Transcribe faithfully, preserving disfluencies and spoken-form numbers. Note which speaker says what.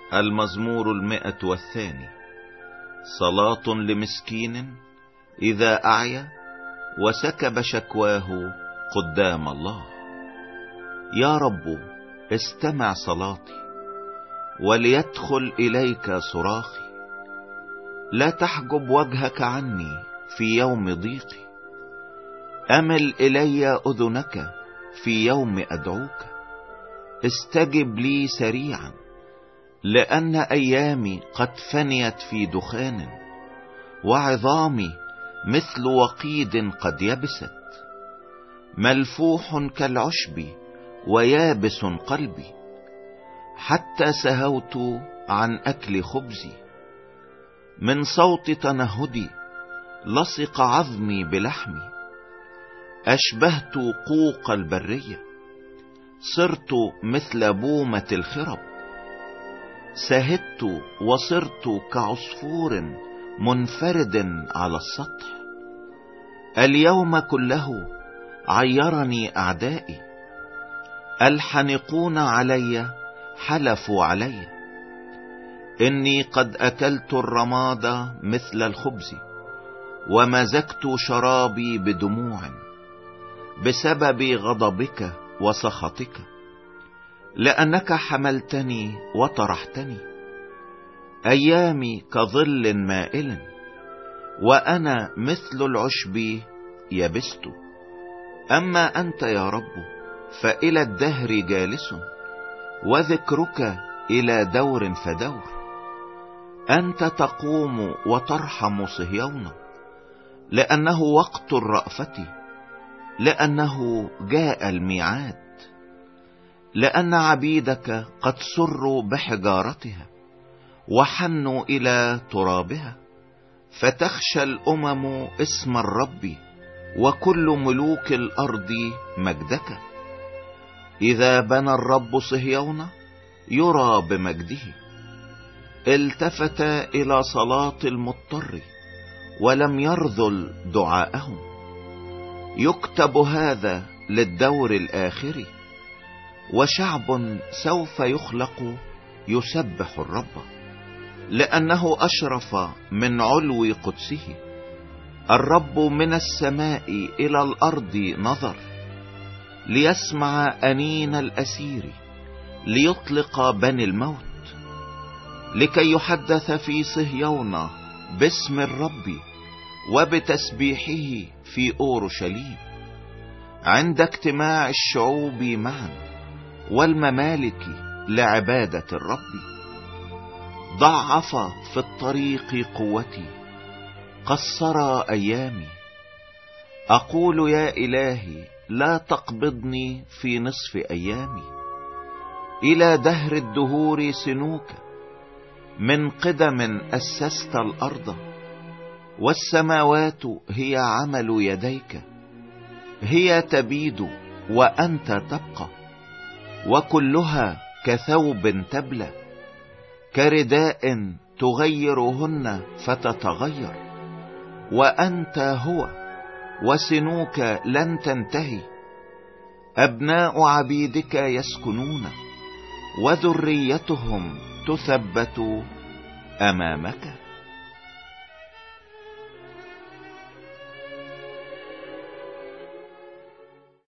Speaker 1: المزمور المئة والثاني. صلاة لمسكين إذا أعيا وسكب شكواه قدام الله. يا رب استمع صلاتي وليدخل إليك صراخي. لا تحجب وجهك عني في يوم ضيقي. أمل إلي أذنك في يوم أدعوك. استجب لي سريعا، لأن أيامي قد فنيت في دخان، وعظامي مثل وقيد قد يبست. ملفوح كالعشب ويابس قلبي، حتى سهوت عن أكل خبزي. من صوت تنهدي لصق عظمي بلحمي. أشبهت قوق البرية، صرت مثل بومة الخرب. سهدت وصرت كعصفور منفرد على السطح. اليوم كله عيرني أعدائي. الحنقون علي حلفوا علي. إني قد أكلت الرماد مثل الخبز، ومزجت شرابي بدموع، بسبب غضبك وسخطك، لأنك حملتني وطرحتني. أيامي كظل مائل، وأنا مثل العشب يبست. أما أنت يا رب فإلى الدهر جالس، وذكرك إلى دور فدور. أنت تقوم وترحم صهيون، لأنه وقت الرأفة، لأنه جاء الميعاد. لأن عبيدك قد سروا بحجارتها، وحنوا إلى ترابها. فتخشى الأمم اسم الرب، وكل ملوك الأرض مجدك. إذا بنى الرب صهيون يرى بمجده. التفت إلى صلاة المضطر ولم يرذل دعاءهم. يكتب هذا للدور الآخر، وشعب سوف يخلق يسبح الرب، لأنه أشرف من علو قدسه. الرب من السماء إلى الأرض نظر، ليسمع أنين الأسير، ليطلق بني الموت، لكي يحدث في صهيون باسم الرب وبتسبيحه في أورشليم. عند اجتماع الشعوب معا والممالك لعبادة الرب. ضعف في الطريق قوتي، قصر أيامي. أقول يا إلهي لا تقبضني في نصف أيامي. إلى دهر الدهور سنوك، من قدم أسست الأرض. والسماوات هي عمل يديك. هي تبيد وأنت تبقى، وكلها كثوب تبلى، كرداء تغيرهن فتتغير. وأنت هو، وسنوك لن تنتهي. أبناء عبيدك يسكنون، وذريتهم تثبت أمامك.